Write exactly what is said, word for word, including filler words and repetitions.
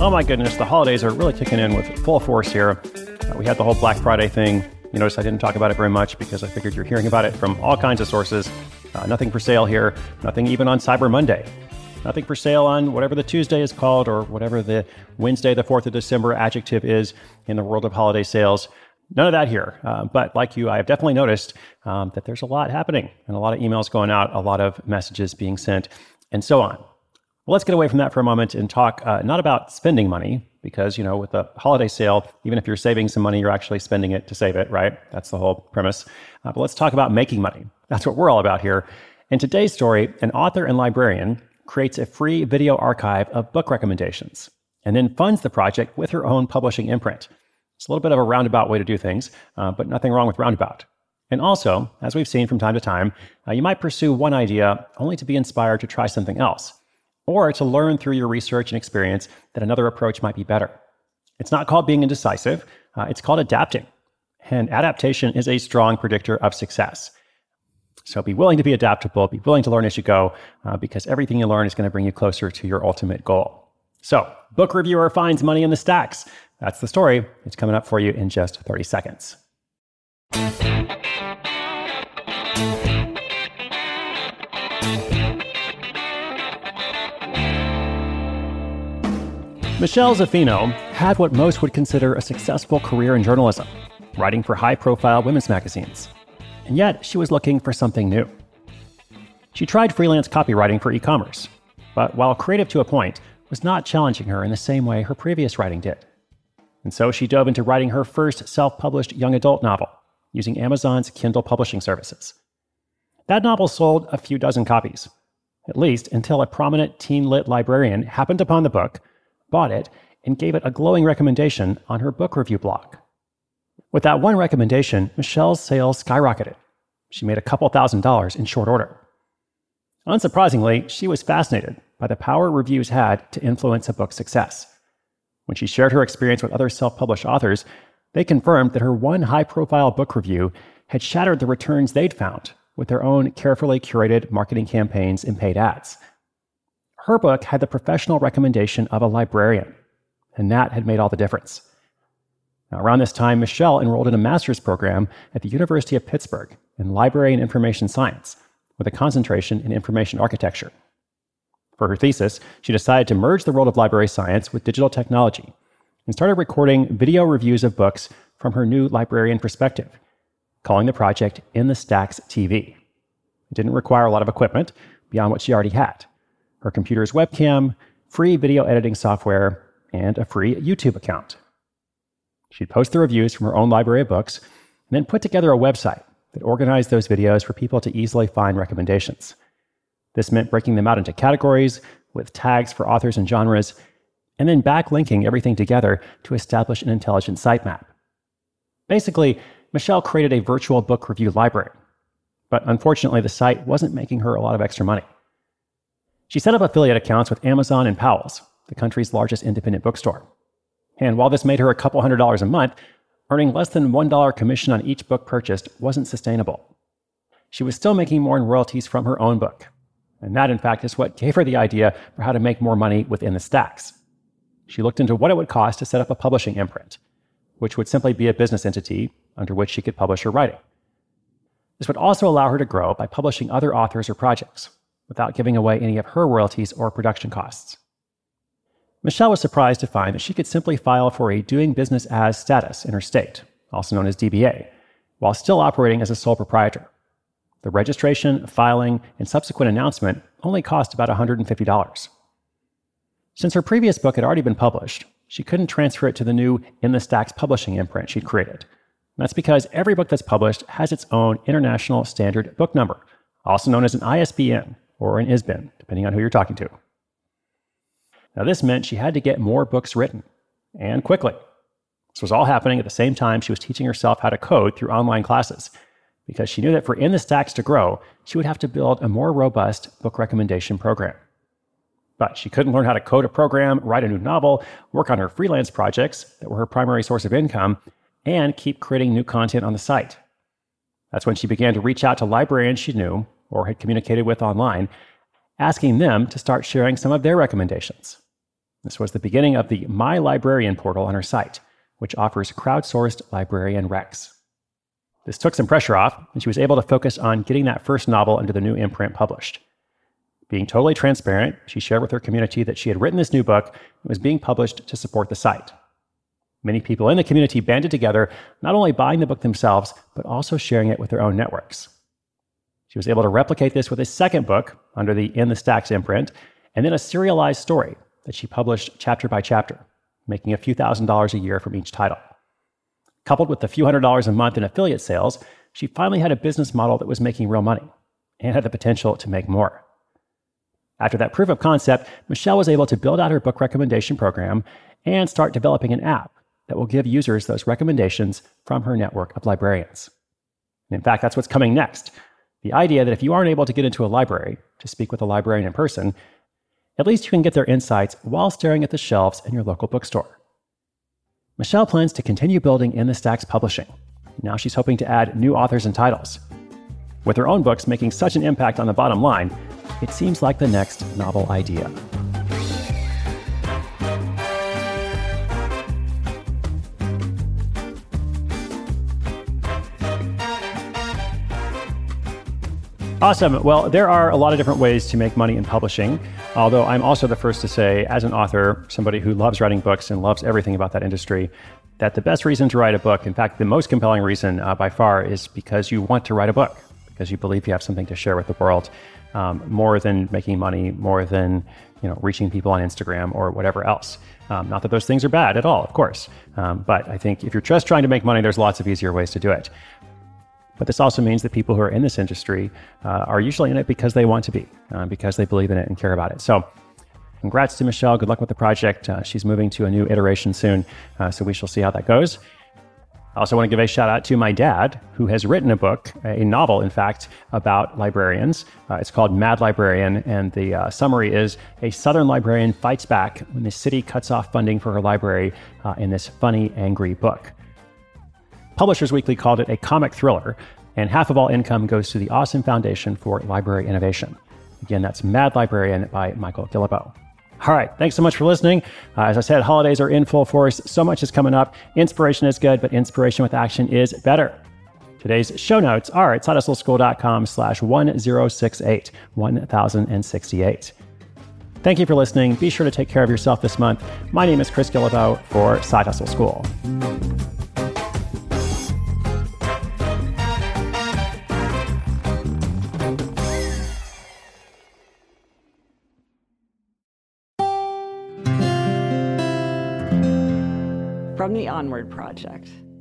Oh my goodness, the holidays are really kicking in with full force here. Uh, we had the whole Black Friday thing. You notice I didn't talk about it very much because I figured you're hearing about it from all kinds of sources. Uh, nothing for sale here, nothing even on Cyber Monday. Nothing for sale on whatever the Tuesday is called or whatever the Wednesday, the fourth of December adjective is in the world of holiday sales. None of that here. Uh, but like you, I have definitely noticed um, that there's a lot happening and a lot of emails going out, a lot of messages being sent, and so on. Well, let's get away from that for a moment and talk uh, not about spending money, because, you know, with a holiday sale, even if you're saving some money, you're actually spending it to save it, right? That's the whole premise. Uh, but let's talk about making money. That's what we're all about here. In today's story, an author and librarian creates a free video archive of book recommendations and then funds the project with her own publishing imprint. It's a little bit of a roundabout way to do things, uh, but nothing wrong with roundabout. And also, as we've seen from time to time, uh, you might pursue one idea only to be inspired to try something else, or to learn through your research and experience that another approach might be better. It's not called being indecisive, uh, it's called adapting. And adaptation is a strong predictor of success. So be willing to be adaptable, be willing to learn as you go, uh, because everything you learn is going to bring you closer to your ultimate goal. So, book reviewer finds money in the stacks. That's the story. It's coming up for you in just thirty seconds. Michelle Zaffino had what most would consider a successful career in journalism, writing for high-profile women's magazines. And yet, she was looking for something new. She tried freelance copywriting for e-commerce, but while creative to a point, was not challenging her in the same way her previous writing did. And so she dove into writing her first self-published young adult novel, using Amazon's Kindle publishing services. That novel sold a few dozen copies, at least until a prominent teen lit librarian happened upon the book, bought it, and gave it a glowing recommendation on her book review blog. With that one recommendation, Michelle's sales skyrocketed. She made a couple thousand dollars in short order. Unsurprisingly, she was fascinated by the power reviews had to influence a book's success. When she shared her experience with other self-published authors, they confirmed that her one high-profile book review had shattered the returns they'd found with their own carefully curated marketing campaigns and paid ads. Her book had the professional recommendation of a librarian, and that had made all the difference. Now, around this time, Michelle enrolled in a master's program at the University of Pittsburgh in library and information science, with a concentration in information architecture. For her thesis, she decided to merge the world of library science with digital technology and started recording video reviews of books from her new librarian perspective, calling the project In the Stacks T V. It didn't require a lot of equipment beyond what she already had: her computer's webcam, free video editing software, and a free YouTube account. She'd post the reviews from her own library of books and then put together a website that organized those videos for people to easily find recommendations. This meant breaking them out into categories with tags for authors and genres, and then backlinking everything together to establish an intelligent sitemap. Basically, Michelle created a virtual book review library, but unfortunately the site wasn't making her a lot of extra money. She set up affiliate accounts with Amazon and Powell's, the country's largest independent bookstore. And while this made her a couple hundred dollars a month, earning less than one dollar commission on each book purchased wasn't sustainable. She was still making more in royalties from her own book. And that, in fact, is what gave her the idea for how to make more money within the stacks. She looked into what it would cost to set up a publishing imprint, which would simply be a business entity under which she could publish her writing. This would also allow her to grow by publishing other authors or projects, without giving away any of her royalties or production costs. Michelle was surprised to find that she could simply file for a doing business as status in her state, also known as D B A, while still operating as a sole proprietor. The registration, filing, and subsequent announcement only cost about one hundred fifty dollars. Since her previous book had already been published, she couldn't transfer it to the new In the Stacks publishing imprint she'd created. That's because every book that's published has its own International Standard Book Number, also known as an I S B N or an I S B N, depending on who you're talking to. Now, this meant she had to get more books written, and quickly. This was all happening at the same time she was teaching herself how to code through online classes, because she knew that for In the Stacks to grow, she would have to build a more robust book recommendation program. But she couldn't learn how to code a program, write a new novel, work on her freelance projects that were her primary source of income, and keep creating new content on the site. That's when she began to reach out to librarians she knew or had communicated with online, asking them to start sharing some of their recommendations. This was the beginning of the My Librarian portal on her site, which offers crowdsourced librarian recs. This took some pressure off, and she was able to focus on getting that first novel into the new imprint published. Being totally transparent, she shared with her community that she had written this new book and was being published to support the site. Many people in the community banded together, not only buying the book themselves, but also sharing it with their own networks. She was able to replicate this with a second book under the In the Stacks imprint, and then a serialized story that she published chapter by chapter, making a few thousand dollars a year from each title. Coupled with a few hundred dollars a month in affiliate sales, she finally had a business model that was making real money and had the potential to make more. After that proof of concept, Michelle was able to build out her book recommendation program and start developing an app that will give users those recommendations from her network of librarians. And in fact, that's what's coming next. The idea that if you aren't able to get into a library to speak with a librarian in person, at least you can get their insights while staring at the shelves in your local bookstore. Michelle plans to continue building In the Stacks publishing. Now she's hoping to add new authors and titles. With her own books making such an impact on the bottom line, it seems like the next novel idea. Awesome. Well, there are a lot of different ways to make money in publishing, although I'm also the first to say, as an author, somebody who loves writing books and loves everything about that industry, that the best reason to write a book, in fact, the most compelling reason uh, by far, is because you want to write a book, because you believe you have something to share with the world, um, more than making money, more than you know reaching people on Instagram or whatever else. Um, not that those things are bad at all, of course, um, but I think if you're just trying to make money, there's lots of easier ways to do it. But this also means that people who are in this industry uh, are usually in it because they want to be, uh, because they believe in it and care about it. So congrats to Michelle. Good luck with the project. Uh, she's moving to a new iteration soon, uh, so we shall see how that goes. I also want to give a shout out to my dad, who has written a book, a novel, in fact, about librarians. Uh, it's called Mad Librarian, and the uh, summary is a Southern librarian fights back when the city cuts off funding for her library uh, in this funny, angry book. Publishers Weekly called it a comic thriller, and half of all income goes to the Awesome Foundation for Library Innovation. Again, that's Mad Librarian by Michael Guillebeau. All right, thanks so much for listening. Uh, as I said, holidays are in full force. So much is coming up. Inspiration is good, but inspiration with action is better. Today's show notes are at sidehustleschool.com slash 1068, one thousand sixty-eight. Thank you for listening. Be sure to take care of yourself this month. My name is Chris Guillebeau for Side Hustle School. From the Onward Project.